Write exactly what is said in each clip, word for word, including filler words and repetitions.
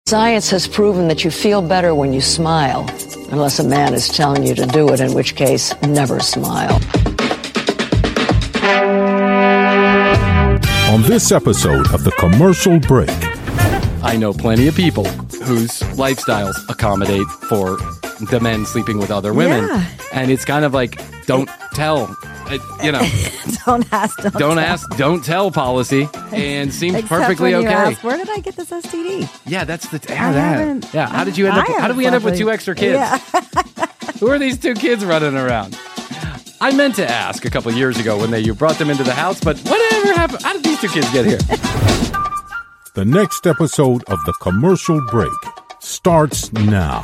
Science has proven that you feel better when you smile, unless a man is telling you to do it, in which case, never smile. On this episode of The Commercial Break. I know plenty of people whose lifestyles accommodate for the men sleeping with other women. Yeah. And it's kind of like, don't tell, uh, you know. don't ask, don't, don't tell. ask, don't tell policy. And seems Except perfectly when you okay. ask, where did I get this S T D? Yeah, that's the, I yeah, that. haven't- Yeah, how did you end I up, how haven't did we end up with properly- two extra kids? Yeah. Who are these two kids running around? I meant to ask a couple years ago when they you brought them into the house, but whatever happened? How did these two kids get here? The next episode of The Commercial Break starts now.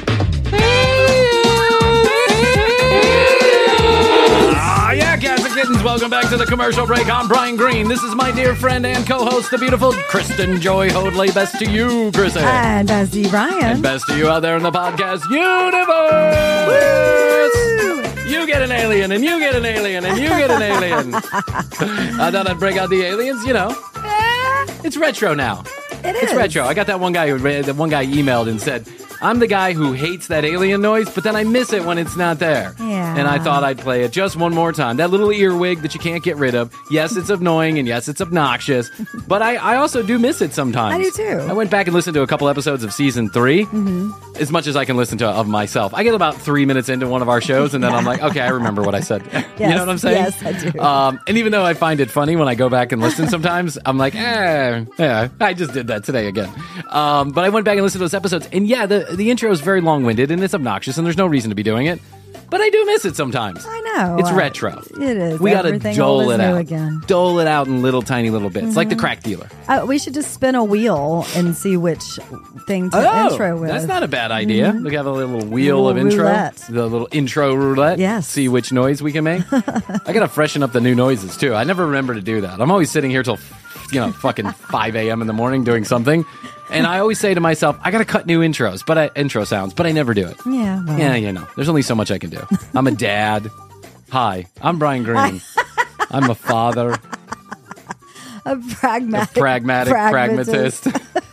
Ah, yeah, cats and kittens, welcome back to The Commercial Break. I'm Brian Green. This is my dear friend and co-host, the beautiful Kristen Joy Hoadley. Best to you, Kristen. And Bessie Ryan. And best to you out there in the podcast universe. Woo! You get an alien, and you get an alien, and you get an alien. I thought I'd break out the aliens, you know. Eh, it's retro now. It It's is. retro. I got that one guy who that one guy emailed and said, I'm the guy who hates that alien noise, but then I miss it when it's not there. Yeah. And I thought I'd play it just one more time. That little earwig that you can't get rid of. Yes, it's annoying, and yes, it's obnoxious, but I, I also do miss it sometimes. I do too. I went back and listened to a couple episodes of season three, Mm-hmm. as much as I can listen to of myself. I get about three minutes into one of our shows, and then I'm like, okay, I remember what I said. You know what I'm saying? Yes, I do. Um, and even though I find it funny when I go back and listen sometimes, I'm like, eh, yeah, I just did that today again. Um, but I went back and listened to those episodes, and yeah, the, the intro is very long-winded, and it's obnoxious, and there's no reason to be doing it. But I do miss it sometimes. I know. It's Uh, retro. It is. We got to Everything dole old is it new out. again. Dole it out in little tiny little bits, like the crack dealer. Uh, we should just spin a wheel and see which thing to intro with. Oh, that's not a bad idea. We have a little wheel Little of intro. roulette. The little intro roulette. Yes. See which noise we can make. I got to freshen up the new noises, too. I never remember to do that. I'm always sitting here till, you know, fucking five a.m. in the morning doing something. And I always say to myself, I got to cut new intros, but I, intro sounds, but I never do it. Yeah. Well. Yeah, you know, there's only so much I can do. I'm a dad. Hi, I'm Brian Green. I'm a father, A pragmatic, a pragmatic pragmatist.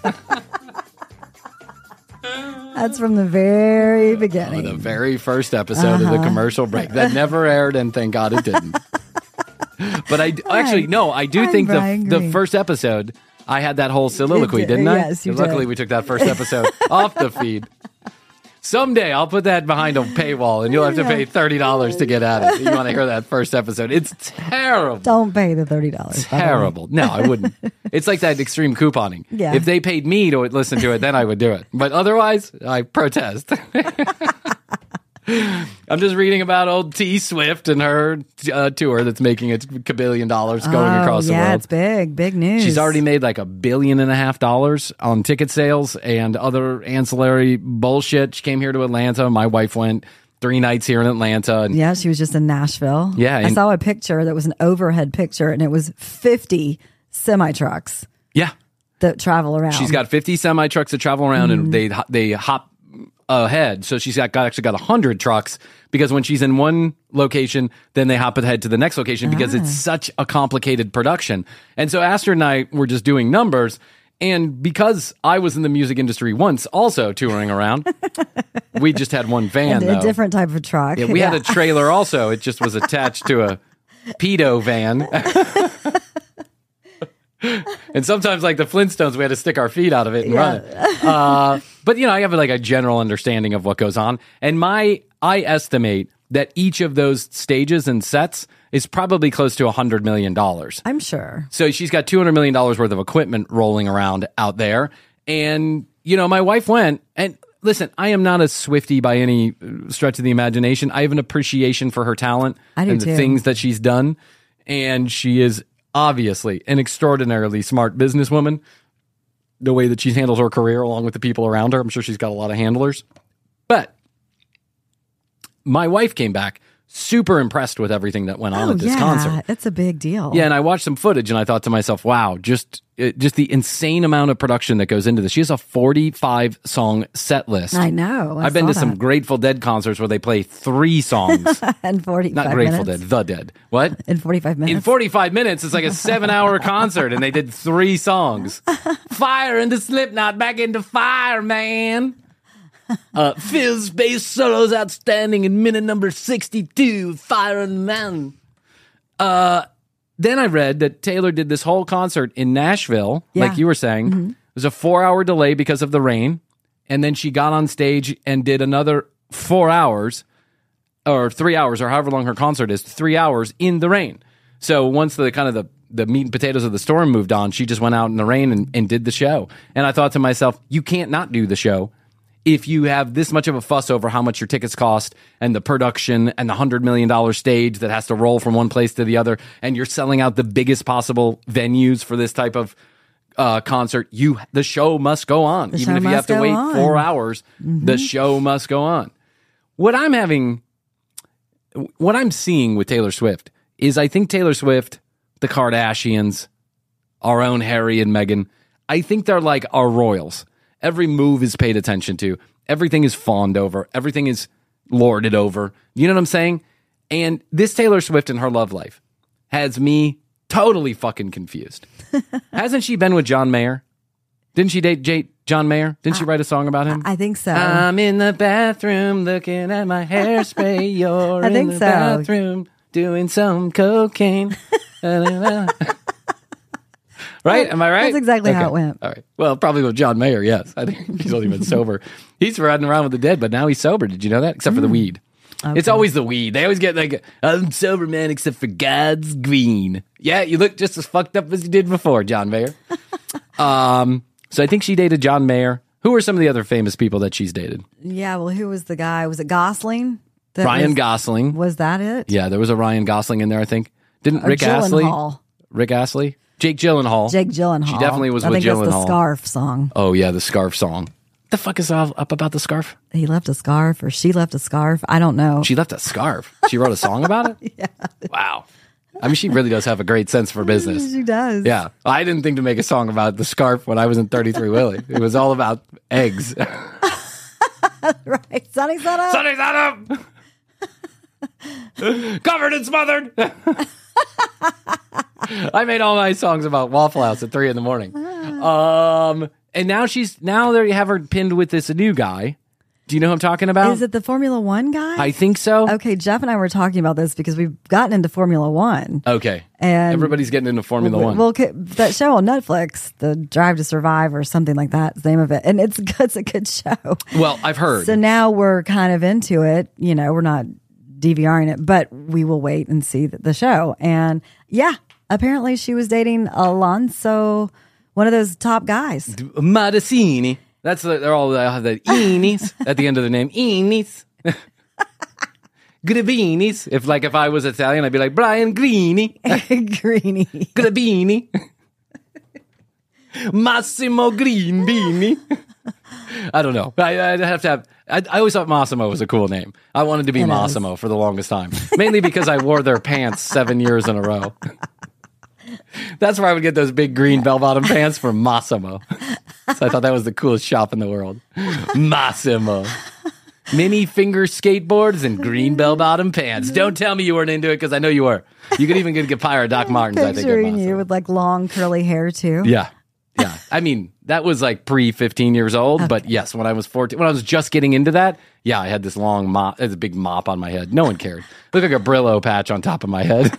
That's from the very Oh, beginning. the very first episode of Uh-huh. the commercial break that never aired, and thank God it didn't. But I actually no, I do I'm think the Brian the Green. first episode I had that whole soliloquy, You did. didn't I? Yes, you Luckily, did. we took that first episode off the feed. Someday I'll put that behind a paywall, and you'll have to pay thirty dollars to get at it. You want to hear that first episode? It's terrible. Don't pay the thirty dollars. Terrible. No, I wouldn't. It's like that extreme couponing. Yeah. If they paid me to listen to it, then I would do it. But otherwise, I protest. I'm just reading about old T Swift and her uh, tour that's making it a billion dollars going oh, across the yeah, world. it's big, big news. She's already made like a billion and a half dollars on ticket sales and other ancillary bullshit. She came here to Atlanta. My wife went three nights here in Atlanta. And Yeah, she was just in Nashville. Yeah, I and- saw a picture that was an overhead picture, and it was fifty semi trucks yeah, that travel around. she's got fifty semi trucks that travel around, and they they hop ahead. So she's got, got actually got one hundred trucks, because when she's in one location, then they hop ahead to the next location, because it's such a complicated production. And so Astrid and I were just doing numbers. And because I was in the music industry once, also touring around, we just had one van, a though. different type of truck. Yeah, we had a trailer also. It just was attached to a pedo van. And sometimes, like the Flintstones, we had to stick our feet out of it and run it. Uh, but, you know, I have like a general understanding of what goes on. And my, I estimate that each of those stages and sets is probably close to one hundred million dollars. I'm sure. So she's got two hundred million dollars worth of equipment rolling around out there. And, you know, my wife went, and listen, I am not a Swiftie by any stretch of the imagination. I have an appreciation for her talent I do and the too. things that she's done. And she is obviously an extraordinarily smart businesswoman. The way that she handles her career along with the people around her, I'm sure she's got a lot of handlers. But my wife came back super impressed with everything that went on Oh, at this yeah. concert. It's a big deal. Yeah, and I watched some footage and I thought to myself, wow, just it, just the insane amount of production that goes into this. She has a forty-five song set list. I know. I I've been saw to some that. Grateful Dead concerts where they play three songs. In forty-five Not Grateful minutes. Dead, The Dead. What? In forty-five minutes. In forty-five minutes, it's like a seven-hour concert, and they did three songs. Fire into Slipknot, back into fire, man. Uh, Phil's bass solo's outstanding in minute number sixty-two, Fire in the Mountain. Uh, then I read that Taylor did this whole concert in Nashville, Yeah. like you were saying. Mm-hmm. It was a four-hour delay because of the rain, and then she got on stage and did another four hours, or three hours, or however long her concert is, three hours in the rain. So once the kind of the, the meat and potatoes of the storm moved on, she just went out in the rain and, and did the show. And I thought to myself, you can't not do the show if you have this much of a fuss over how much your tickets cost and the production and the one hundred million dollars stage that has to roll from one place to the other, and you're selling out the biggest possible venues for this type of uh, concert. You, the show must go on. The Even show if you have must to go wait on. four hours, the show must go on. What I'm having, what I'm seeing with Taylor Swift is I think Taylor Swift, the Kardashians, our own Harry and Meghan, I think they're like our royals. Every move is paid attention to. Everything is fawned over. Everything is lorded over. You know what I'm saying? And this Taylor Swift and her love life has me totally fucking confused. Hasn't she been with John Mayer? Didn't she date J- John Mayer? Didn't she write a song about him? I think so. I'm in the bathroom looking at my hairspray. You're I in think the so. bathroom doing some cocaine. Right? Am I right? That's exactly how it went. All right. Well, probably with John Mayer, yes. I think he's only been sober. He's riding around with the dead, but now he's sober. Did you know that? Except for the weed. It's always the weed. They always get like, I'm sober, man, except for God's green. Yeah, you look just as fucked up as you did before, John Mayer. um, so I think she dated John Mayer. Who are some of the other famous people that she's dated? Yeah, well, who was the guy? Was it Gosling? That Ryan was, Gosling. Was that it? Yeah, there was a Ryan Gosling in there, I think. Didn't Or Rick Astley? Gyllenhaal. Rick Astley? Jake Gyllenhaal. Jake Gyllenhaal. She definitely was I with think that's Gyllenhaal. the Scarf song. Oh, yeah, the Scarf song. The fuck is all up about the scarf? He left a scarf or she left a scarf. I don't know. She left a scarf. She wrote a song about it? Yeah. Wow. I mean, she really does have a great sense for business. She does. Yeah. I didn't think to make a song about the scarf when I was in thirty-three Willie. It was all about eggs. Right. Sunny side up. Sunny side up! Covered and smothered! I made all my songs about Waffle House at three in the morning. Um, and now she's, now they have her pinned with this new guy. Do you know who I'm talking about? Is it the Formula One guy? I think so. Okay, Jeff and I were talking about this because we've gotten into Formula One. Okay. And everybody's getting into Formula One. Well, okay, that show on Netflix, the Drive to Survive or something like that, is the name of it. And it's, it's a good show. Well, I've heard. So now we're kind of into it. You know, we're not DVRing it, but we will wait and see the, the show. And yeah, apparently she was dating Alonso, one of those top guys. Madicini. That's the, they're all they have the Inis at the end of the name. Inis. Grabinis. If like if I was Italian, I'd be like Brian Greeny. Greeny. Grabini. Massimo Greenbeanie. I don't know. I, I'd have to have. I, I always thought Massimo was a cool name. I wanted to be It Massimo for the longest time, mainly because I wore their pants seven years in a row. That's where I would get those big green bell-bottom pants from Massimo. So I thought that was the coolest shop in the world. Massimo. Mini finger skateboards and green bell-bottom pants. Don't tell me you weren't into it because I know you were. You could even get a pair of Doc Martens, I think. at Picturing Massimo. you with like long curly hair too. Yeah. Yeah. I mean, that was like pre fifteen years old, but yes, when I was fourteen, when I was just getting into that, yeah, I had this long mop, a big mop on my head. No one cared. Looked like a Brillo patch on top of my head.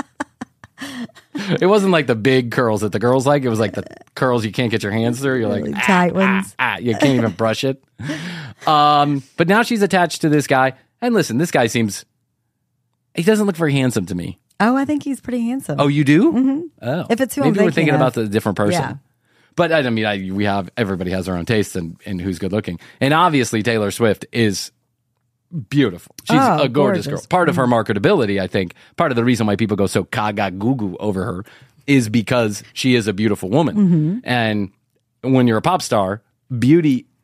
It wasn't like the big curls that the girls like. It was like the curls you can't get your hands through. You're Really like, ah, tight ah, ones. ah, you can't even brush it. Um, but now she's attached to this guy. And listen, this guy seems, he doesn't look very handsome to me. Oh, I think he's pretty handsome. Oh, you do? Mm-hmm. Oh. If it's who I'm Maybe we're thinking thinking of. about the different person. Yeah. But I mean, I, we have, everybody has their own tastes and, and who's good looking. And obviously Taylor Swift is beautiful. She's Oh, a gorgeous, gorgeous. girl. Part of her marketability, I think, part of the reason why people go so gaga goo goo over her is because she is a beautiful woman. Mm-hmm. And when you're a pop star, beauty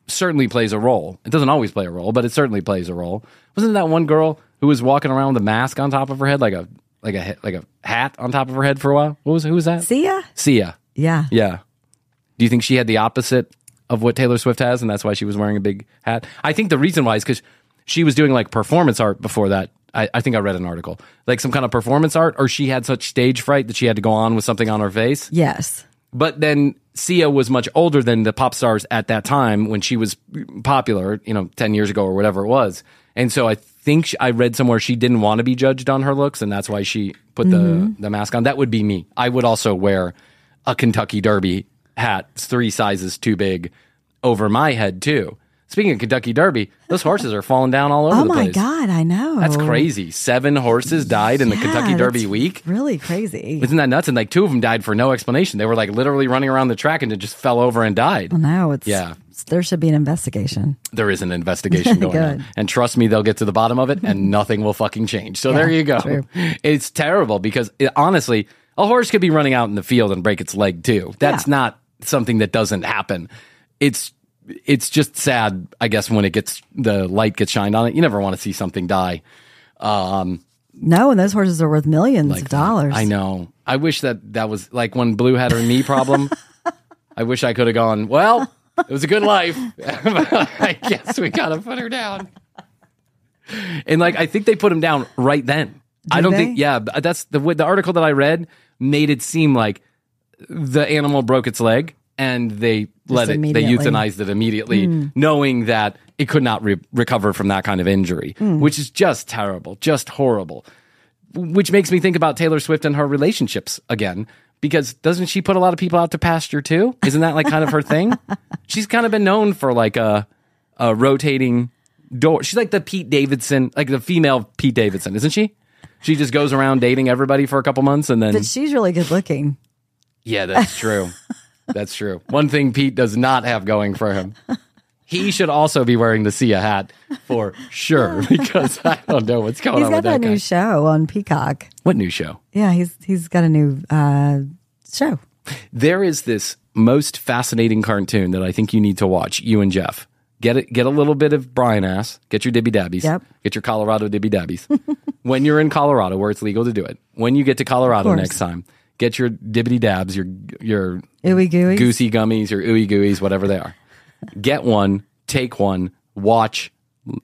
certainly plays a role. It doesn't always play a role, but it certainly plays a role. Wasn't that one girl who was walking around with a mask on top of her head, like a like a like a hat on top of her head for a while? What was who was that? Sia? Sia. Yeah. Yeah. Do you think she had the opposite of what Taylor Swift has, and that's why she was wearing a big hat? I think the reason why is because she was doing like performance art before that. I, I think I read an article, like some kind of performance art, or she had such stage fright that she had to go on with something on her face. Yes. But then Sia was much older than the pop stars at that time when she was popular, you know, ten years ago or whatever it was. And so I think she, I read somewhere she didn't want to be judged on her looks, and that's why she put mm-hmm. the, the mask on. That would be me. I would also wear a Kentucky Derby hat three sizes too big over my head, too. Speaking of Kentucky Derby, those horses are falling down all over oh the place. Oh, my God, I know. That's crazy. Seven horses died in yeah, the Kentucky Derby week. Really crazy. Isn't that nuts? And like two of them died for no explanation. They were like literally running around the track and it just fell over and died. Well, no, it's, yeah. there should be an investigation. There is an investigation going on. And trust me, they'll get to the bottom of it and nothing will fucking change. So yeah, there you go. True. It's terrible because it, honestly, a horse could be running out in the field and break its leg too. That's yeah. not something that doesn't happen. It's It's just sad, I guess, when it gets the light gets shined on it. You never want to see something die. Um, no, and those horses are worth millions like of dollars. That. I know. I wish that that was like when Blue had her knee problem. I wish I could have gone, well, it was a good life. I guess we got to put her down. And like, I think they put him down right then. Do I don't they? think, yeah, that's the the article that I read made it seem like the animal broke its leg. And they let it, they euthanized it immediately, mm. knowing that it could not re- recover from that kind of injury, mm. which is just terrible, just horrible. Which makes me think about Taylor Swift and her relationships again, because doesn't she put a lot of people out to pasture too? Isn't that like kind of her thing? She's kind of been known for like a, a rotating door. She's like the Pete Davidson, like the female Pete Davidson, isn't she? She just goes around dating everybody for a couple months and then. But she's really good looking. Yeah, that's true. That's true. One thing Pete does not have going for him. He should also be wearing the Sia hat for sure, because I don't know what's going he's on with that He's got that new guy. show on Peacock. What new show? Yeah, he's he's got a new uh, show. There is this most fascinating cartoon that I think you need to watch, you and Jeff. Get it, get a little bit of Brian ass. Get your dibby dabbies. Yep. Get your Colorado dibby dabbies. When you're in Colorado, where it's legal to do it. When you get to Colorado next time, get your dibbity dabs, your your ooey gooeys, goosey gummies, your ooey gooeys, whatever they are. Get one, take one, watch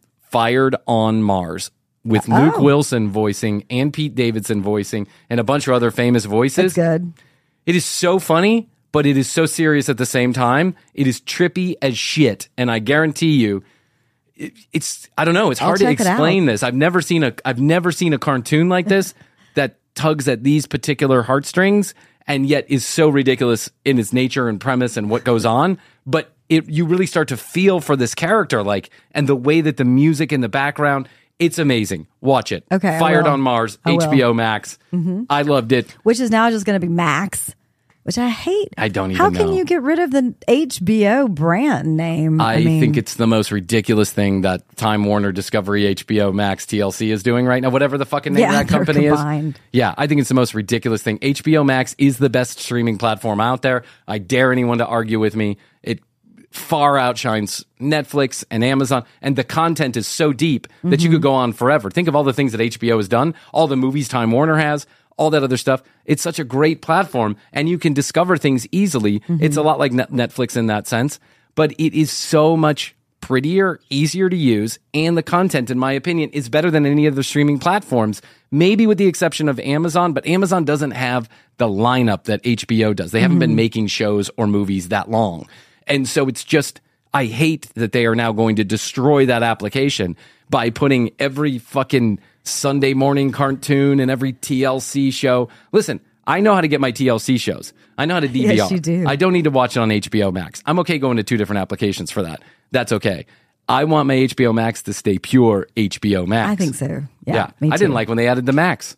Fired on Mars with oh. Luke Wilson voicing and Pete Davidson voicing and a bunch of other famous voices. It's good. It is so funny, but it is so serious at the same time. It is trippy as shit, and I guarantee you, it, it's I don't know. It's hard I'll to check it explain out. this. I've never seen a I've never seen a cartoon like this that tugs at these particular heartstrings and yet is so ridiculous in its nature and premise and what goes on. But it you really start to feel for this character, like, and the way that the music in the background, it's amazing. Watch it. Okay, I Fired will. on Mars, I H B O will. Max. Mm-hmm. I loved it. Which is now just going to be Max, which I hate. I don't even How know. can you get rid of the H B O brand name? I, I mean, think it's the most ridiculous thing that Time Warner, Discovery, H B O Max, T L C is doing right now, whatever the fucking name Yeah, of that company they're is. combined. Yeah, I think it's the most ridiculous thing. H B O Max is the best streaming platform out there. I dare anyone to argue with me. It far outshines Netflix and Amazon, and the content is so deep that Mm-hmm. you could go on forever. Think of all the things that H B O has done, all the movies Time Warner has, all that other stuff. It's such a great platform, and you can discover things easily. Mm-hmm. It's a lot like Net- Netflix in that sense, but it is so much prettier, easier to use, and the content, in my opinion, is better than any other streaming platforms, maybe with the exception of Amazon, but Amazon doesn't have the lineup that H B O does. They haven't been making shows or movies that long. And so it's just, I hate that they are now going to destroy that application by putting every fucking Sunday morning cartoon and every T L C show. Listen, I know how to get my T L C shows. I know how to D V R. Yes, you do. I don't need to watch it on H B O Max. I'm okay going to two different applications for that. That's okay. I want my H B O Max to stay pure H B O Max. I think so. Yeah, Yeah. me I didn't too. like when they added the Max.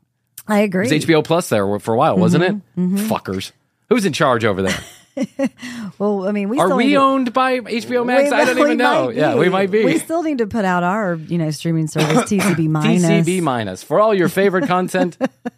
I agree. It was H B O Plus there for a while, wasn't Mm-hmm. it? Fuckers. Who's in charge over there? Well, I mean, we Are still need we to- owned by H B O Max? We- I don't we even know. might Yeah, be. we might be. We still need to put out our, you know, streaming service T C B minus. T C B minus for all your favorite content,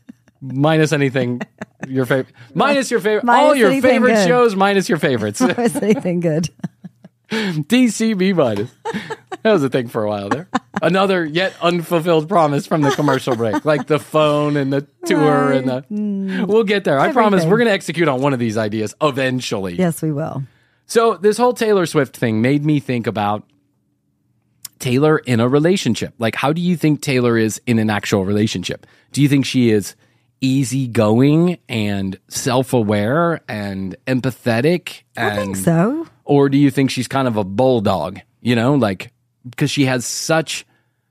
minus anything your favorite, minus your favorite, Minus all your anything favorite good. shows, minus your favorites. Is anything good? T C B minus. That was a thing for a while there. Another yet unfulfilled promise from the commercial break, like the phone and the tour and the. We'll get there. I promise Everything. we're going to execute on one of these ideas eventually. Yes, we will. So this whole Taylor Swift thing made me think about Taylor in a relationship. Like, how do you think Taylor is in an actual relationship? Do you think she is easygoing and self-aware and empathetic? And, I think so. Or do you think she's kind of a bulldog? You know, like, because she has such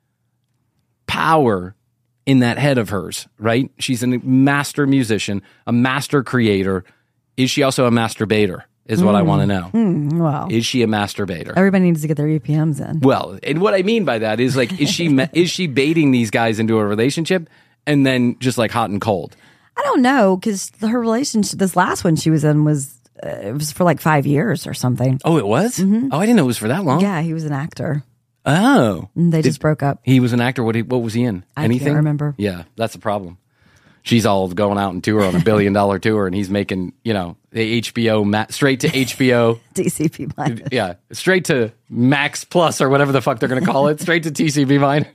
power in that head of hers, right? She's a master musician, a master creator. Is she also a masturbator? Is what mm. I want to know. Mm, wow. Is she a masturbator? Everybody needs to get their E P Ms in. Well, and what I mean by that is like, is she is she baiting these guys into a relationship and then just like hot and cold? I don't know, because her relationship, this last one she was in was uh, it was for like five years or something. Oh, it was? Mm-hmm. Oh, I didn't know it was for that long. Yeah, he was an actor. Oh, And they Did- just broke up. He was an actor. What? He, what was he in? I Anything? can't remember. Yeah, that's a problem. She's all going out and tour on a billion dollar tour, and he's making, you know, the H B O ma- straight to H B O. T C B minus. Yeah, straight to Max Plus or whatever the fuck they're going to call it. Straight to T C B minus.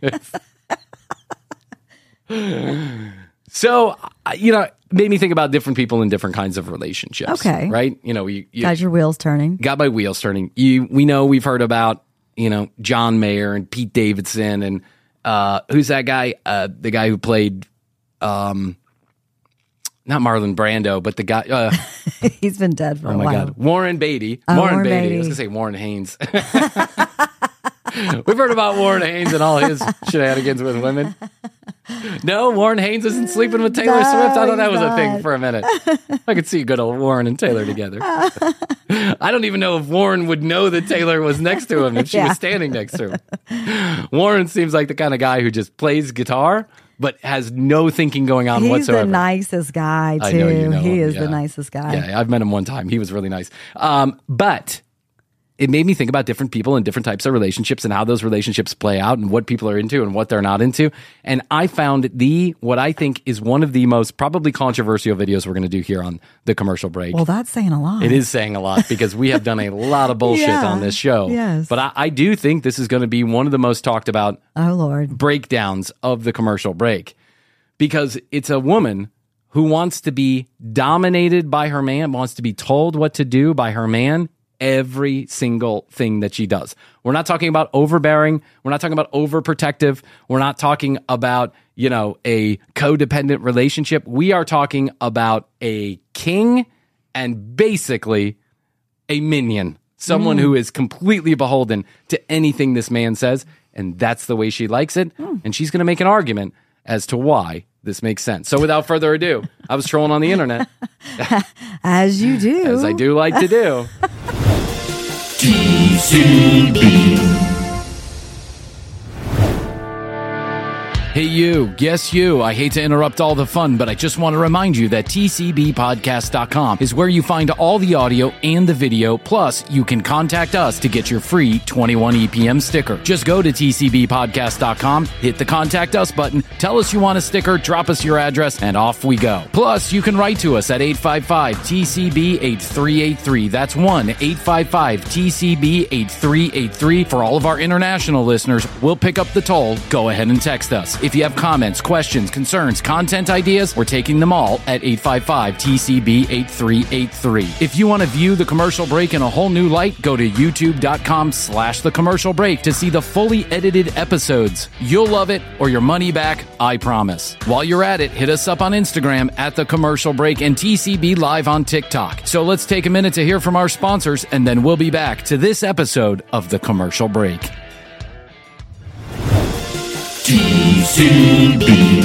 So, uh, you know, made me think about different people in different kinds of relationships. Okay. Right? You know, you, you Got your wheels turning. got my wheels turning. You, we know we've heard about, you know, John Mayer and Pete Davidson and uh, who's that guy? Uh, the guy who played, um, not Marlon Brando, but the guy. Uh, He's been dead for oh a my while. God, Warren Beatty. Oh, Warren, Warren Beatty. Beatty. I was gonna say Warren Haynes. We've heard about Warren Haynes and all his shenanigans with women. No, Warren Haynes isn't sleeping with Taylor No, Swift. I thought that he's was a thing not. for a minute. I could see good old Warren and Taylor together. I don't even know if Warren would know that Taylor was next to him if she Yeah. was standing next to him. Warren seems like the kind of guy who just plays guitar but has no thinking going on He's whatsoever. the nicest guy, too. I know you know he him, is yeah. the nicest guy. Yeah, I've met him one time. He was really nice. Um, but it made me think about different people and different types of relationships and how those relationships play out and what people are into and what they're not into. And I found the, what I think is one of the most probably controversial videos we're going to do here on the commercial break. Well, that's saying a lot. It is saying a lot because we have done a lot of bullshit Yeah. on this show. Yes. But I, I do think this is going to be one of the most talked about Oh, Lord. breakdowns of the commercial break because it's a woman who wants to be dominated by her man, wants to be told what to do by her man every single thing that she does. We're not talking about overbearing. We're not talking about overprotective. We're not talking about, you know, a codependent relationship. We are talking about a king and basically a minion, someone Mm. who is completely beholden to anything this man says. And that's the way she likes it. Mm. And she's going to make an argument as to why this makes sense. So without further ado, I was trolling on the internet, As you do. as I do like to do. T C B. Hey, you. Yes, you. I hate to interrupt all the fun, but I just want to remind you that T C B podcast dot com is where you find all the audio and the video. Plus, you can contact us to get your free twenty-one E P M sticker. Just go to T C B podcast dot com, hit the contact us button, tell us you want a sticker, drop us your address, and off we go. Plus, you can write to us at eight five five T C B eight three eight three. That's one eight five five T C B eight three eight three. For all of our international listeners, we'll pick up the toll. Go ahead and text us. If you have comments, questions, concerns, content ideas, we're taking them all at eight five five T C B eight three eight three. If you want to view the commercial break in a whole new light, go to youtube.com slash the commercial break to see the fully edited episodes. You'll love it or your money back, I promise. While you're at it, hit us up on Instagram at the commercial break and T C B live on TikTok. So let's take a minute to hear from our sponsors and then we'll be back to this episode of the commercial break. T C B.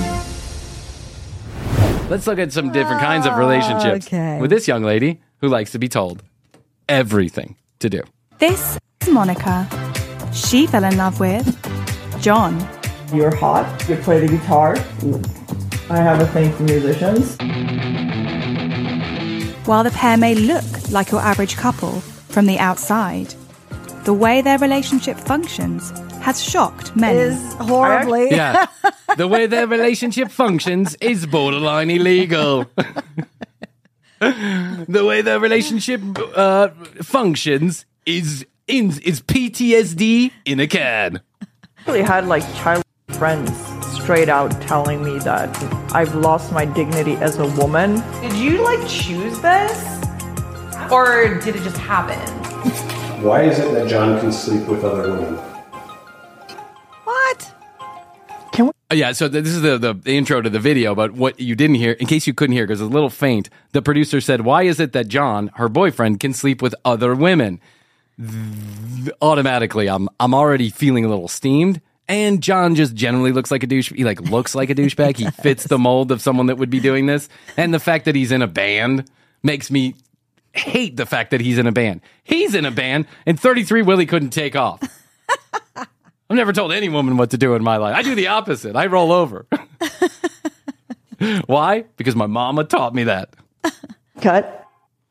Let's look at some different kinds of relationships Okay. with this young lady who likes to be told everything to do. This is Monica. She fell in love with John. You're hot. You play the guitar. I have a thing for musicians. While the pair may look like your average couple from the outside, the way their relationship functions has shocked many. Is horribly. Yeah. The way their relationship functions is borderline illegal. The way their relationship uh, functions is in is P T S D in a can. I really had like child friends straight out telling me that I've lost my dignity as a woman. Did you like choose this? Or did it just happen? Why is it that John can sleep with other women? What? Can we? Yeah, so th- this is the, the the intro to the video, but what you didn't hear, in case you couldn't hear, because it's a little faint, the producer said, why is it that John, her boyfriend, can sleep with other women? Th- automatically, I'm I'm already feeling a little steamed. And John just generally looks like a douche. He like looks like a douchebag. He fits the mold of someone that would be doing this. And the fact that he's in a band makes me hate the fact that he's in a band. He's in a band, and thirty-three Willie couldn't take off. I've never told any woman what to do in my life. I do the opposite. I roll over. Why? Because my mama taught me that. Cut.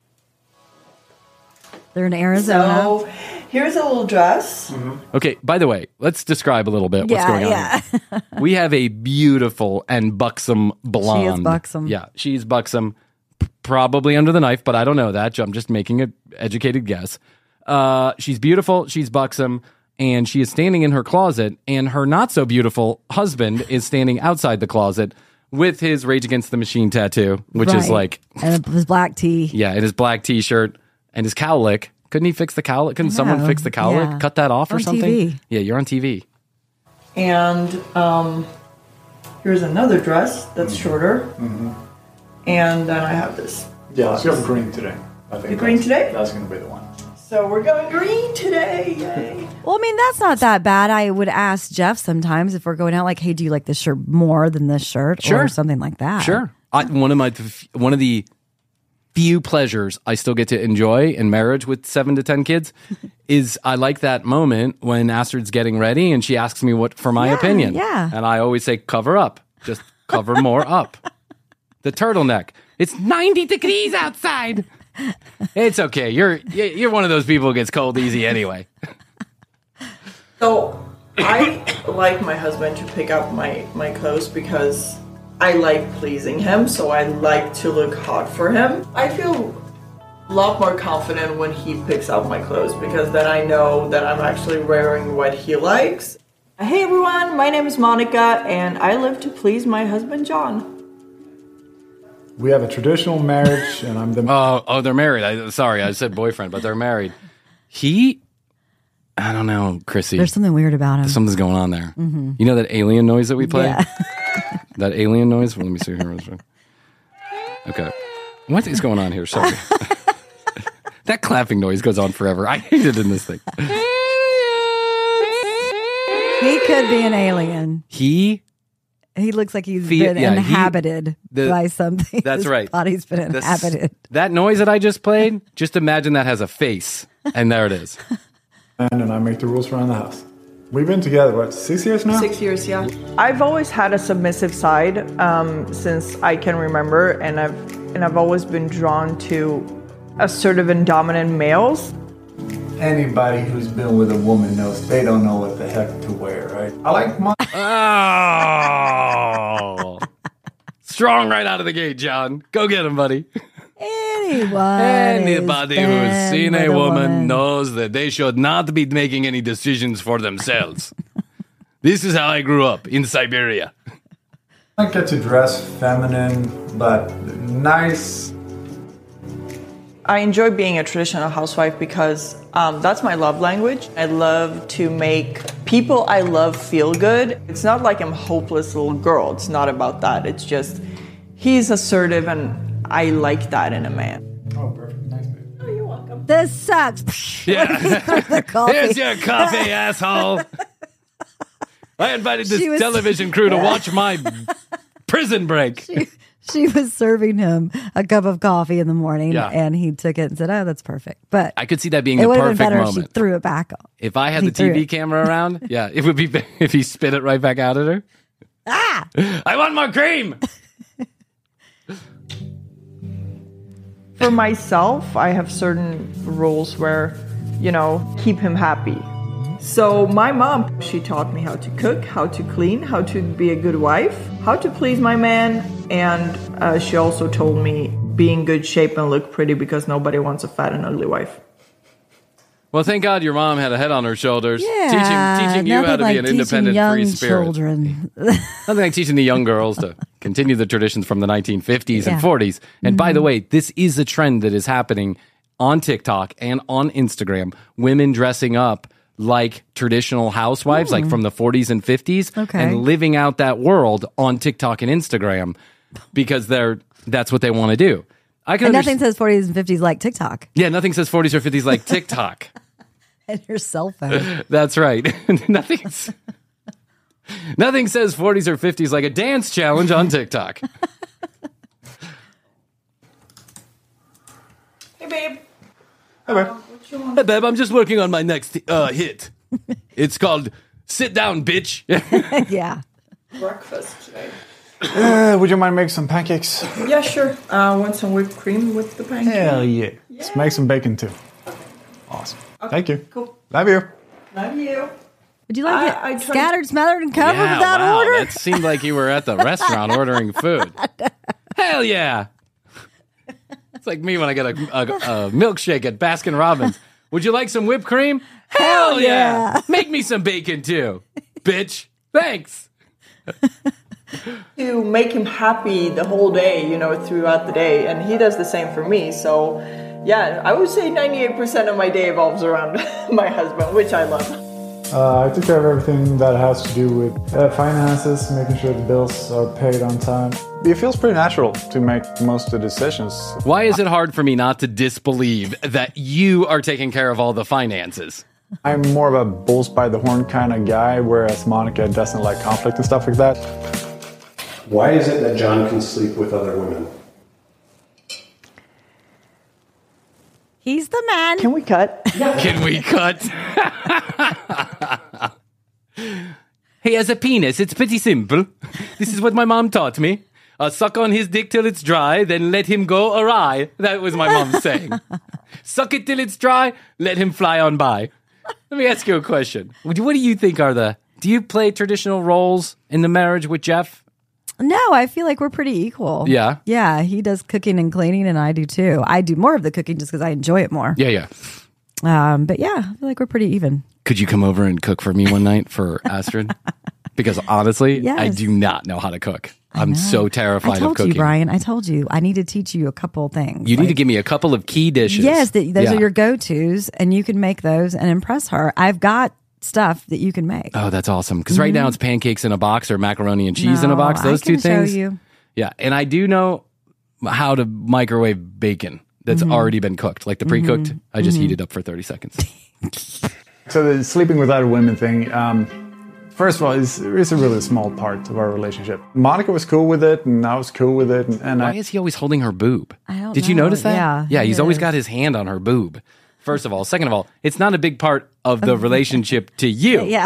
They're in Arizona. So here's a little dress. Mm-hmm. Okay, by the way, let's describe a little bit what's Yeah, going on yeah. here. We have a beautiful and buxom blonde. She is buxom. Yeah, she's buxom. P- Probably under the knife, but I don't know that. I'm just making an educated guess. Uh, she's beautiful. She's buxom. And she is standing in her closet, and her not-so-beautiful husband is standing outside the closet with his Rage Against the Machine tattoo, which is Right. like, And his black tee. yeah, and his black T-shirt and his cowlick. Couldn't he fix the cowlick? Couldn't someone know. fix the cowlick? Yeah. Cut that off or On something? T V. Yeah, you're on T V. And um, here's another dress that's shorter. Mm-hmm. And then I have this. Yeah, let's go for green today. I think The green that's- today? That's going to be the one. So we're going green today. Yay. Well, I mean, that's not that bad. I would ask Jeff sometimes if we're going out, like, hey, do you like this shirt more than this shirt? Sure. Or something like that. Sure. I, one of my one of the few pleasures I still get to enjoy in marriage with seven to ten kids is I like that moment when Astrid's getting ready and she asks me what for my Yeah, opinion. yeah. And I always say cover up. Just cover more up. The turtleneck. It's ninety degrees outside. It's okay. You're you're one of those people who gets cold easy anyway. So I like my husband to pick up my, my clothes because I like pleasing him. So I like to look hot for him. I feel a lot more confident when he picks up my clothes because then I know that I'm actually wearing what he likes. Hey everyone, my name is Monica and I live to please my husband John. We have a traditional marriage, and I'm the. Oh, oh, they're married. I, sorry, I said boyfriend, but they're married. He, I don't know, Chrissy. There's something weird about him. Something's going on there. Mhm. You know that alien noise that we play? Yeah. That alien noise? Well, let me see here. Okay. What is going on here? Sorry. That clapping noise goes on forever. I hate it in this thing. He could be an alien. He He looks like he's Fe- been yeah, he- inhabited the- by something. That's His right. body's been This- inhabited. that noise that I just played, just imagine that has a face. And there it is. And I make the rules around the house. We've been together, what, six years now? Six years, yeah. I've always had a submissive side um, since I can remember, and I've and I've always been drawn to assertive and dominant males. Anybody who's been with a woman knows they don't know what the heck to wear, right? I like my. Oh. Strong right out of the gate, John. Go get him, buddy. Anyone. Anybody who's who's been seen with a woman, woman. knows that they should not be making any decisions for themselves. This is how I grew up in Siberia. I get to dress feminine, but nice. I enjoy being a traditional housewife because um, that's my love language. I love to make people I love feel good. It's not like I'm a hopeless little girl. It's not about that. It's just he's assertive and I like that in a man. Oh, perfect. Nice, babe. Oh, you're welcome. This sucks. Yeah. The coffee. Here's your coffee, asshole. I invited this She was- television crew to watch my prison break. She was serving him a cup of coffee in the morning, Yeah. and he took it and said, "Oh, that's perfect." But I could see that being it the would have been perfect better if she moment. threw it back on. If I had He the T threw V it. camera around, yeah, it would be if he spit it right back out at her. Ah! I want more cream. For myself, I have certain rules where, you know, keep him happy. So my mom, she taught me how to cook, how to clean, how to be a good wife, how to please my man, and uh, she also told me be in good shape and look pretty because nobody wants a fat and ugly wife. Well, thank God your mom had a head on her shoulders. Yeah, teaching, teaching you how to like be an independent, young free spirit. children. Nothing like teaching the young girls to continue the traditions from the nineteen fifties Yeah. and forties. And Mm-hmm. by the way, this is a trend that is happening on TikTok and on Instagram. Women dressing up like traditional housewives, like from the forties and fifties, Mm. Okay. and living out that world on TikTok and Instagram because they're that's what they want to do. I can And understand. nothing says forties and fifties like TikTok Yeah, nothing says forties or fifties like TikTok. and your cell phone. That's right. Nothing's, nothing says forties or fifties like a dance challenge on TikTok. Hey, babe. Hey, babe. What you want? Hey, babe, I'm just working on my next uh, hit. It's called Sit Down, Bitch. Yeah. Breakfast today. Uh, would you mind making some pancakes? Yeah, sure. Uh, want some whipped cream with the pancake? Hell yeah. Let's make some bacon too. Awesome. Thank you. Cool. Love you. Love you. Would you like I- it I tried- scattered, smothered, and covered Yeah, without wow, order? that seemed like you were at the restaurant ordering food. Hell yeah. It's like me when I get a, a, a milkshake at Baskin Robbins. Would you like some whipped cream? Hell yeah. yeah. Make me some bacon too, bitch. Thanks. To make him happy the whole day, you know, throughout the day. And he does the same for me. So, yeah, I would say ninety-eight percent of my day evolves around my husband, which I love. Uh, I took care of everything that has to do with uh, finances, making sure the bills are paid on time. It feels pretty natural to make most of the decisions. Why is it hard for me not to disbelieve that you are taking care of all the finances? I'm more of a bulls by the horn kind of guy, whereas Monica doesn't like conflict and stuff like that. Why is it that John can sleep with other women? He's the man. Can we cut? Can we cut? He has a penis. It's pretty simple. This is what my mom taught me. Uh, suck on his dick till it's dry, then let him go awry. That was my mom saying. Suck it till it's dry, let him fly on by. Let me ask you a question. What do you think are the... Do you play traditional roles in the marriage with Jeff? No, I feel like we're pretty equal. Yeah? Yeah, he does cooking and cleaning, and I do too. I do more of the cooking just because I enjoy it more. Yeah, yeah. Um, but yeah, I feel like we're pretty even. Could you come over and cook for me one night for Astrid? Because honestly, Yes. I do not know how to cook. I'm so terrified I told of cooking. you, Brian. I told you. I need to teach you a couple things. You need Like- to give me a couple of key dishes. Yes, that, those Yeah. are your go-tos, and you can make those and impress her. I've got stuff that you can make. Oh, that's awesome. Because right now it's pancakes in a box or macaroni and cheese in a No, box. Those I can two things. Show you. Yeah. And I do know how to microwave bacon that's already been cooked. Like the pre-cooked, I just heat it up for thirty seconds. So the sleeping with other women thing, um, first of all, is it's a really small part of our relationship. Monica was cool with it, and I was cool with it, and, and Why I. is he always holding her boob? I don't Did you know. notice that? Yeah, Yeah, he he's always is. got his hand on her boob. First of all. Second of all, it's not a big part of the relationship to you. Yeah.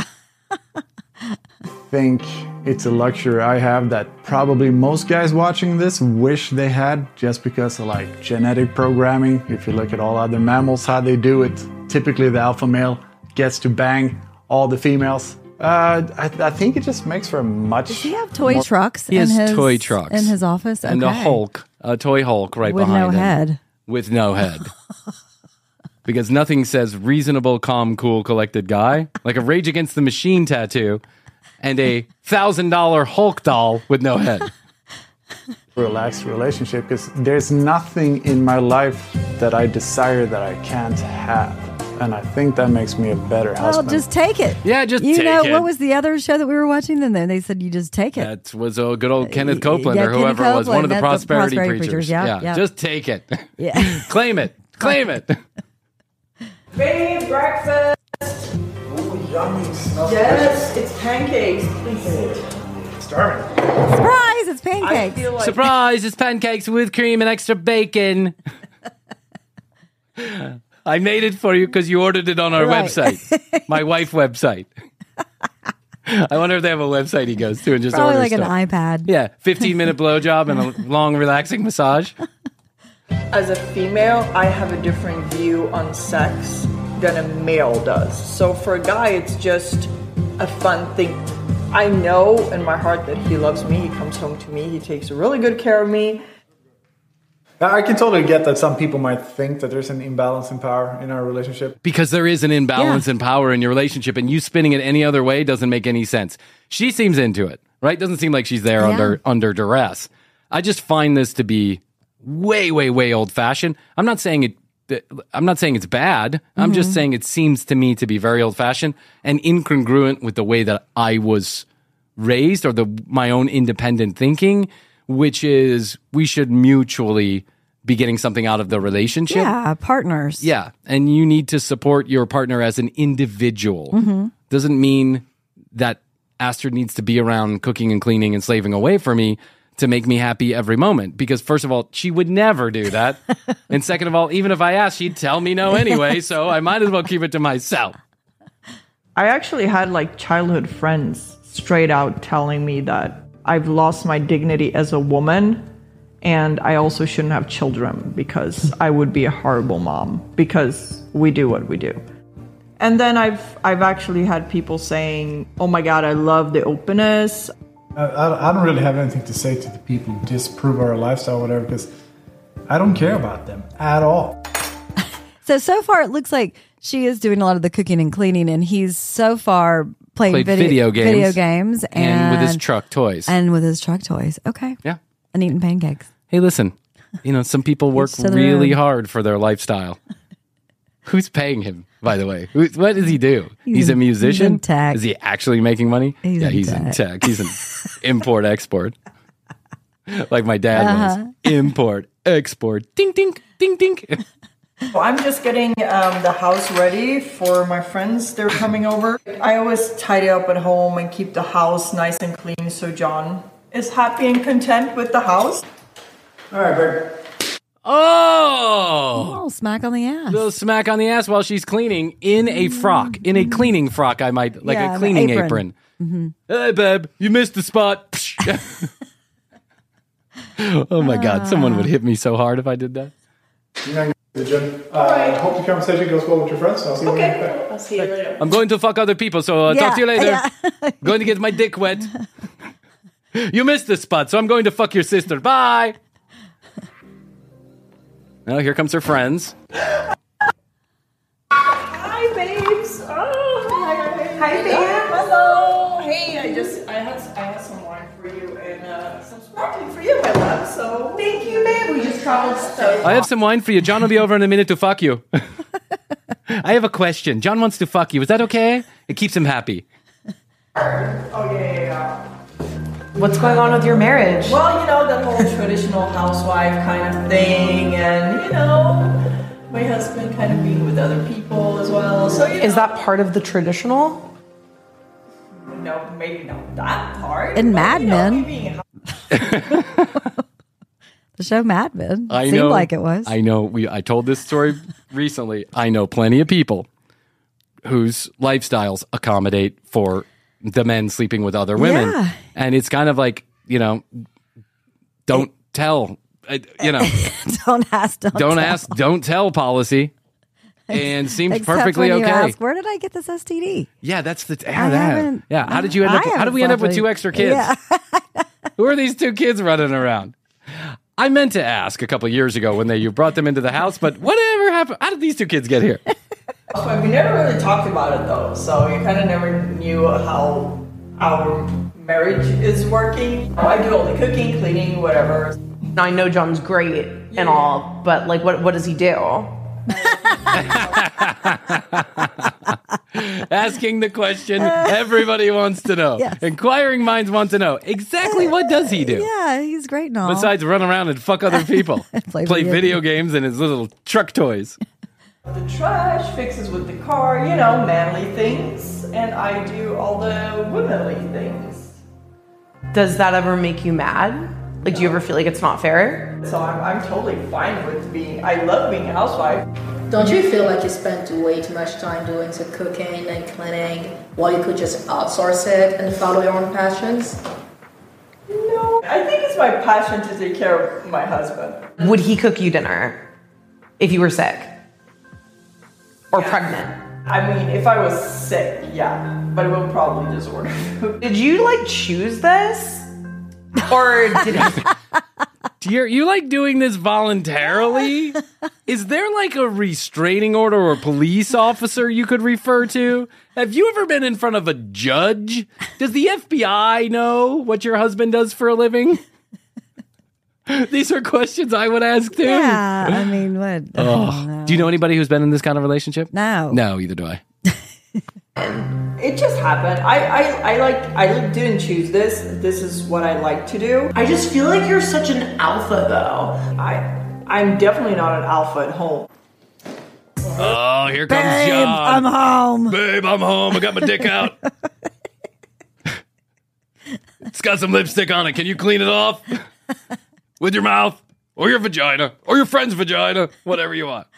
think it's a luxury I have that probably most guys watching this wish they had, just because of like genetic programming. If you look at all other mammals, how they do it, typically the alpha male gets to bang all the females. Uh, I, I think it just makes for a much. Does he have toy trucks? He in has his, toy trucks. in his office, And a Okay. Hulk, a toy Hulk right With behind no him. head. With no head. Because nothing says reasonable, calm, cool, collected guy like a Rage Against the Machine tattoo and a thousand dollar Hulk doll with no head. Relaxed relationship, because there's nothing in my life that I desire that I can't have, and I think that makes me a better Well, husband. just take it. Yeah, just you take know it. what was the other show that we were watching? Then they said you just take it. That was a good old Kenneth Copeland yeah, or whoever Kenny it was, one of the Copeland, that's the prosperity, prosperity preachers. preachers, yeah, yeah. Just take it. Yeah. Claim it. Claim it. Babe, breakfast. Ooh, yummy. Smells Yes, it's pancakes. Please. starving. Surprise! It's I pancakes. feel like Surprise, it's pancakes with cream and extra bacon. I made it for you because you ordered it on our Right. website, my wife website. I wonder if they have a website he goes to and just Probably orders like stuff. an iPad. Yeah, fifteen minute blowjob and a long relaxing massage. as a female, I have a different view on sex than a male does. So for a guy, it's just a fun thing. I know in my heart that he loves me. He comes home to me. He takes really good care of me. I can totally get that some people might think that there's an imbalance in power in our relationship. Because there is an imbalance Yeah. in power in your relationship, and you spinning it any other way doesn't make any sense. She seems into it, right? Doesn't seem like she's there Yeah. under under duress. I just find this to be way, way, way old fashioned. I'm not saying it. I'm not saying it's bad. I'm just saying it seems to me to be very old fashioned and incongruent with the way that I was raised or the my own independent thinking, which is we should mutually be getting something out of the relationship. Yeah, partners. Yeah, and you need to support your partner as an individual. Mm-hmm. Doesn't mean that Astrid needs to be around cooking and cleaning and slaving away for me to make me happy every moment. Because first of all, she would never do that. And second of all, even if I asked, she'd tell me no anyway, so I might as well keep it to myself. I actually had like childhood friends straight out telling me that I've lost my dignity as a woman and I also shouldn't have children because I would be a horrible mom because we do what we do. And then I've I've actually had people saying, "Oh my God, I love the openness." I, I don't really have anything to say to the people who disprove our lifestyle or whatever, because I don't care about them at all. So, so far it looks like she is doing a lot of the cooking and cleaning, and he's so far playing Played video, video games. video games and, And with his truck toys. And with his truck toys. Okay. Yeah. And eating pancakes. Hey, listen, you know, some people work Each to their really own. hard for their lifestyle. Who's paying him, by the way? Who, what does he do? He's He's, in- a musician? he's in tech. Is he actually making money? He's yeah, in he's tech. in tech. He's in import-export. Like my dad Uh-huh. was. Import, export, ding, ding, ding, ding. So I'm just getting um, the house ready for my friends. They're coming over. I always tidy up at home and keep the house nice and clean so John is happy and content with the house. All right, Greg. Oh! Oh, smack on the ass. Little smack on the ass while she's cleaning in a frock. In a cleaning frock, I might, like Yeah, a an cleaning apron. apron. Mm-hmm. Hey, babe, you missed the spot. Oh my God, someone would hit me so hard if I did that. Uh, I hope the conversation goes well with your friends. I'll see you later. I'll see you later. I'm going to fuck other people, so uh, Yeah, talk to you later. yeah. Going to get my dick wet. You missed the spot, so I'm going to fuck your sister. Bye. Now here comes her friends. Hi, babes. Oh, hi, hi, babe. Hello. Hey, I just I had I had some wine for you and uh, some sparkling for you, my love. So thank you, babe. We just traveled so. I have some wine for you. John will be over in a minute to fuck you. I have a question. John wants to fuck you. Is that okay? It keeps him happy. Oh yeah, yeah, yeah. What's going on with your marriage? Well, you know, the whole traditional housewife kind of thing, and you know, my husband kind of being with other people as well. So you Is know, that part of the traditional? no, maybe not that part. In but, Mad you know, Men. me being a The show Mad Men. I Seemed know. like it was. I know. We. I told this story recently. I know plenty of people whose lifestyles accommodate for the men sleeping with other women, Yeah. and it's kind of like, you know, don't tell. uh, You know, don't ask, don't, don't tell. ask, don't tell policy, and seems Except perfectly when you okay. ask, where did I get this S T D? Yeah, that's the. I Yeah, that. haven't- yeah. How did you end up? I How did we haven't end up with slept two with- extra kids? Yeah. Who are these two kids running around? I meant to ask a couple years ago when they you brought them into the house, but whatever happened? How did these two kids get here? housewife. We never really talked about it though, so you kind of never knew how our marriage is working. I do all the cooking, cleaning, whatever. I know John's great and all, but like, what what does he do? Asking the question everybody wants to know. Yes. Inquiring minds want to know. Exactly what does he do? Yeah, he's great and all. Besides run around and fuck other people. Play Play video video games and his little truck toys. The trash, fixes with the car, you know, manly things, and I do all the womanly things. Does that ever make you mad? Like, do you ever feel like it's not fair? So I'm, I'm totally fine with being, I love being a housewife. Don't you feel like you spend way too much time doing some cooking and cleaning while you could just outsource it and follow your own passions? No, I think it's my passion to take care of my husband. Would he cook you dinner if you were sick or pregnant? I mean, if I was sick, yeah, but we'll probably just order food. Did you like choose this, or did he? You're you like doing this voluntarily? Is there like a restraining order or a police officer you could refer to? Have you ever been in front of a judge? Does the F B I know what your husband does for a living? These are questions I would ask too. Yeah, I mean, what? I Oh. don't know. Do you know anybody who's been in this kind of relationship? No. No, either do I. It just happened. I, I, I like I didn't choose this. This is what I like to do. I just feel like you're such an alpha, though. I I'm definitely not an alpha at home. Oh, here comes Babe, John. I'm home. Babe, I'm home. I got my dick out. It's got some lipstick on it. Can you clean it off? With your mouth, or your vagina, or your friend's vagina, whatever you want.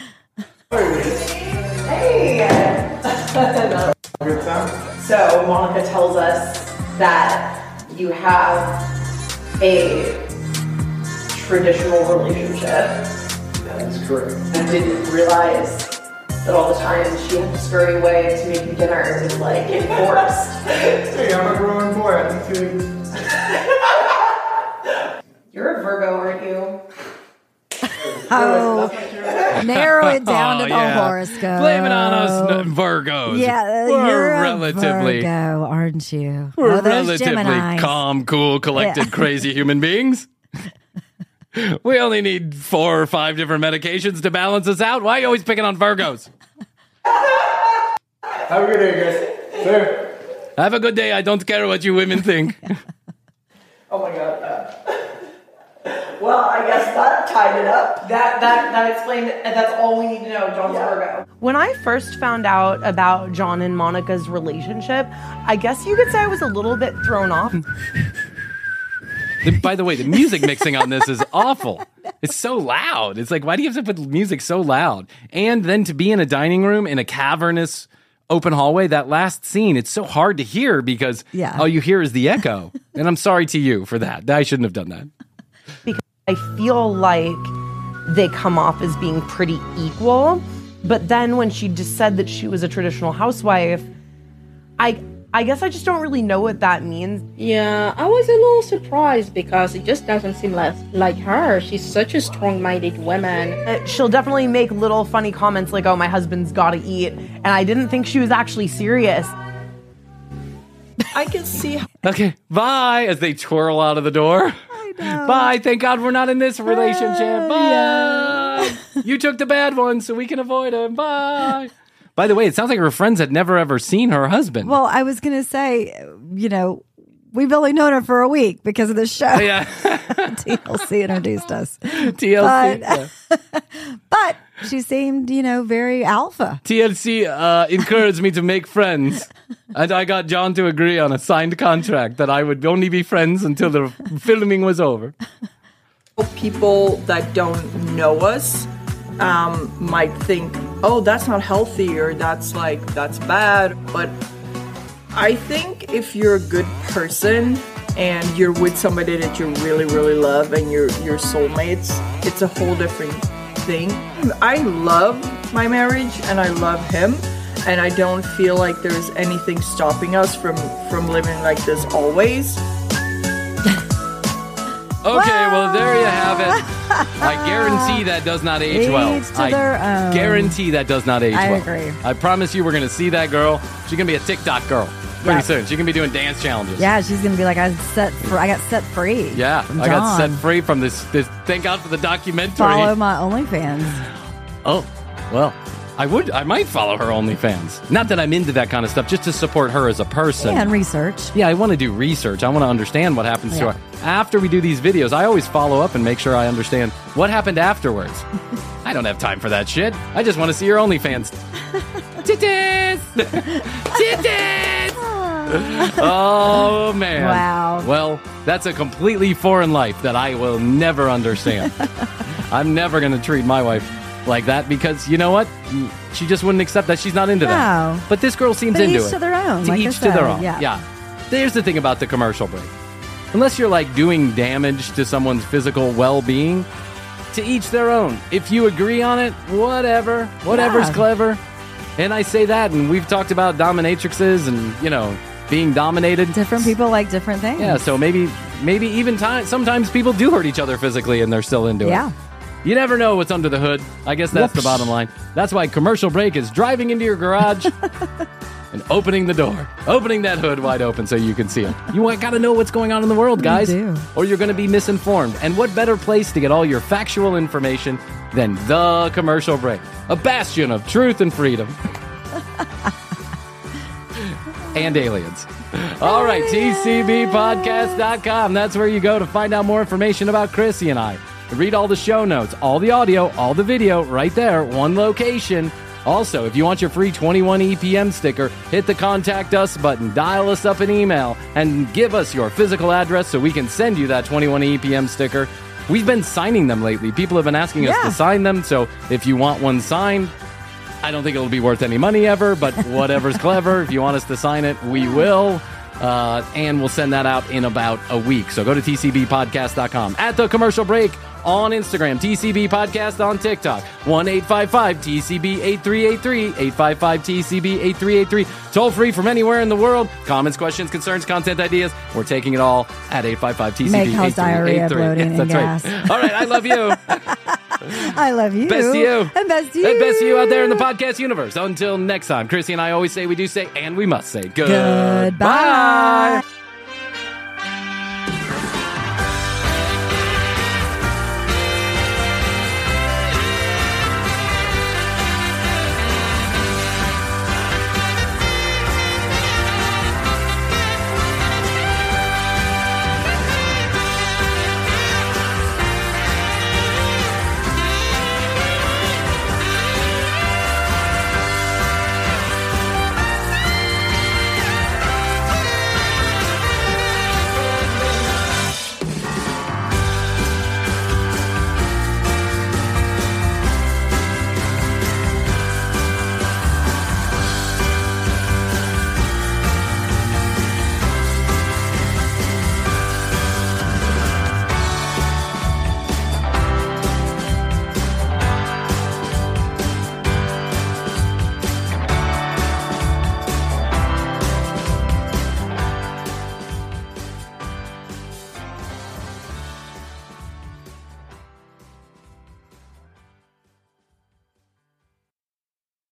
Hey! Good time. So, Monica tells us that you have a traditional relationship. That is correct. And didn't realize that all the times she had to scurry away to make you dinner, it was like enforced. Hey, I'm a growing boy. I need to. You're a Virgo, aren't you? Oh, narrow it down Oh, to the yeah. horoscope. Blame it on us n- Virgos. Yeah, we're you're a relatively, Virgo, aren't you? we're Oh, those relatively Geminis. calm, cool, collected, Yeah. crazy human beings. We only need four or five different medications to balance us out. Why are you always picking on Virgos? Have a good day, guys. Sir. Have a good day. I don't care what you women think. Oh my god. Uh, well, I guess that tied it up. That that that explained. That's all we need to know. John's Yeah. Virgo. When I first found out about John and Monica's relationship, I guess you could say I was a little bit thrown off. The- By the way, the music mixing on this is awful. It's so loud. It's like, why do you have to put music so loud? And then to be in a dining room in a cavernous open hallway, that last scene, it's so hard to hear because Yeah. all you hear is the echo. And I'm sorry to you for that. I shouldn't have done that. Because I feel like they come off as being pretty equal. But then when she just said that she was a traditional housewife, I I guess I just don't really know what that means. Yeah, I was a little surprised because it just doesn't seem like, like her. She's such a strong-minded woman. Uh, She'll definitely make little funny comments like, oh, my husband's gotta eat. And I didn't think she was actually serious. I can see how Okay, bye, as they twirl out of the door. I know. Bye, thank God we're not in this relationship. Bye. You took the bad one, so we can avoid him. Bye. By the way, it sounds like her friends had never ever seen her husband. Well, I was going to say, you know, we've only known her for a week because of this show. Oh, yeah. T L C introduced us. T L C. But, but she seemed, you know, very alpha. T L C uh, encouraged me to make friends, and I got John to agree on a signed contract that I would only be friends until the filming was over. people that don't know us um, might think, oh, that's not healthy or that's like, that's bad. But I think if you're a good person and you're with somebody that you really, really love and you're, you're soulmates, it's a whole different thing. I love my marriage and I love him. And I don't feel like there's anything stopping us from, from living like this always. Okay, well, there you have it. I guarantee that does not age well. Each to I their own. guarantee that does not age I well. agree. I promise you we're going to see that girl. She's going to be a TikTok girl pretty Yeah. soon. She can be doing dance challenges. Yeah, she's going to be like, I set for, I got set free. Yeah, from I got set John. free from this, this. Thank God for the documentary. Follow my OnlyFans. Oh, well, I would. I might follow her OnlyFans. Not that I'm into that kind of stuff, just to support her as a person. Yeah, and research. Yeah, I want to do research. I want to understand what happens Yeah. to her. After we do these videos, I always follow up and make sure I understand what happened afterwards. I don't have time for that shit. I just want to see your OnlyFans. Titties! Titties! Oh, man. Wow. Well, that's a completely foreign life that I will never understand. I'm never going to treat my wife like that because, you know what? She just wouldn't accept that. She's not into that. No. But this girl seems But into each it. to their own, To like I each to said, their own. yeah. yeah. There's the thing about the commercial break. Unless you're like doing damage to someone's physical well-being, to each their own. If you agree on it, whatever. Whatever's Yeah. clever. And I say that, and we've talked about dominatrixes and, you know, being dominated. Different people like different things. Yeah, so maybe maybe even time, sometimes people do hurt each other physically and they're still into Yeah. it. You never know what's under the hood. I guess that's the bottom line. That's why Commercial Break is driving into your garage and opening the door. Opening that hood wide open so you can see it. You got to know what's going on in the world, guys. You do. Or you're going to be misinformed. And what better place to get all your factual information than the Commercial Break? A bastion of truth and freedom. And aliens. All right, T C B podcast dot com. That's where you go to find out more information about Chrissy and I. Read all the show notes, all the audio, all the video, right there, one location. Also, if you want your free twenty-one E P M sticker, hit the Contact Us button, dial us up an email, and give us your physical address so we can send you that twenty-one E P M sticker. We've been signing them lately. People have been asking Yeah. us to sign them, so if you want one signed, I don't think it'll be worth any money ever, but whatever's clever. If you want us to sign it, we will. Uh, and we'll send that out in about a week. So go to T C B podcast dot com. At The Commercial Break on Instagram. T C B Podcast on TikTok. one eight five five T C B eight three eight three. eight five five T C B eight three eight three. Toll free from anywhere in the world. Comments, questions, concerns, content ideas. We're taking it all at eight five five T C B eight three eight three. Make house diarrhea, bloating, Yes, and that's gas. right. All right, I love you. I love you. Best to you. And best to you. And best to you out there in the podcast universe. Until next time, Chrissy and I always say, we do say, and we must say, Goodbye. goodbye.